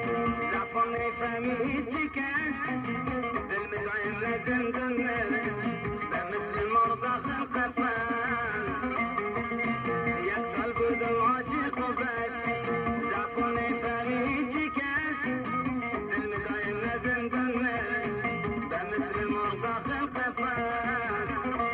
زعفان فهمي كان بالمدعين لدندن بمثل مرضى خلق فان يكسل بدل عاشق وبات زعفان فهمي كان بالمدعين لدندن بمثل مرضى خلق فان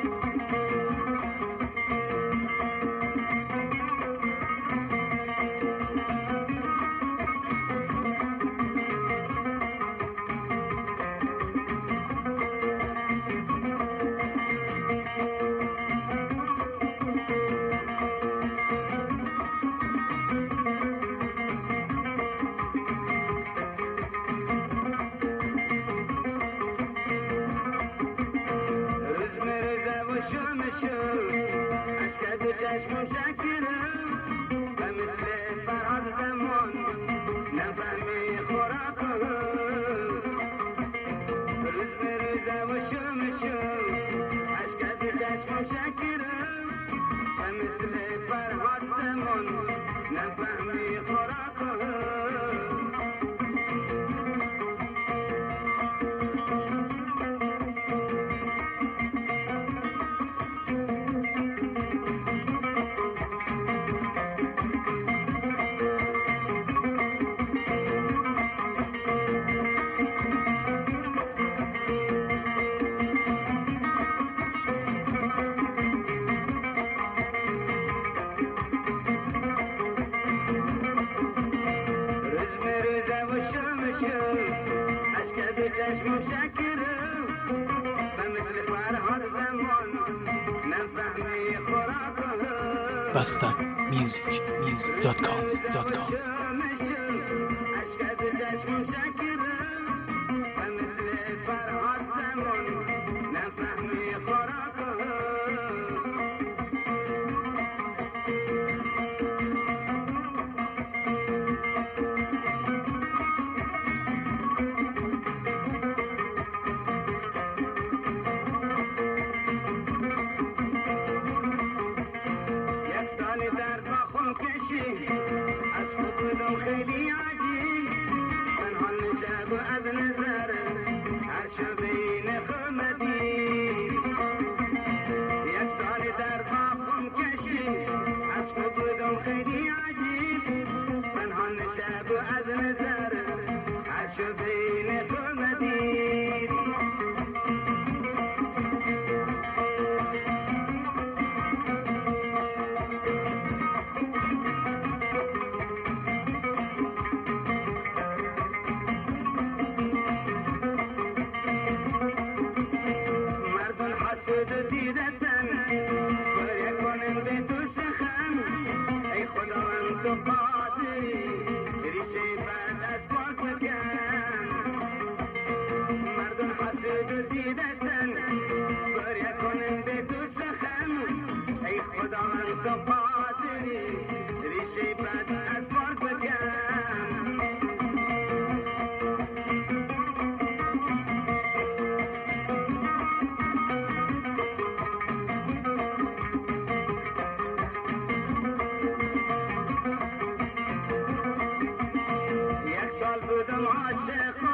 چشم شکرم و مثل فرهاد زمان نفهمی خوراکم روز به روزه و شم اشکت چشم شکرم و مثل فرهاد زمان نفهمی خوراکم چشم شکرم و مثل فرهاد زمان نفهمی خوراکم BastardMusic.com اشکت چشم شکرم و مثل فرهاد زمان نفهمی خوراکم از خود بدم خیلی عجیب تنها نشب و از نظر هر شبین خمدید یک سال در باخم کشید از خود بدم خیلی عجیب تنها نشب و از نظر هر شبین خمدید دیدتن ويكون بيت سخن اي خداوند قادر ریشه بعد از پاک مکن مردم حسود دیدتن ويكون بيت سخن ای خداوند قادر ریشه بعد از پاک مکن بودم عاشق